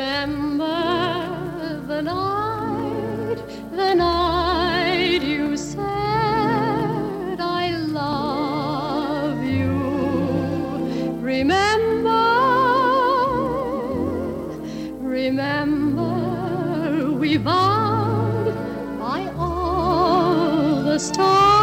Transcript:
Remember the night you said I love you. Remember, we vowed by all the stars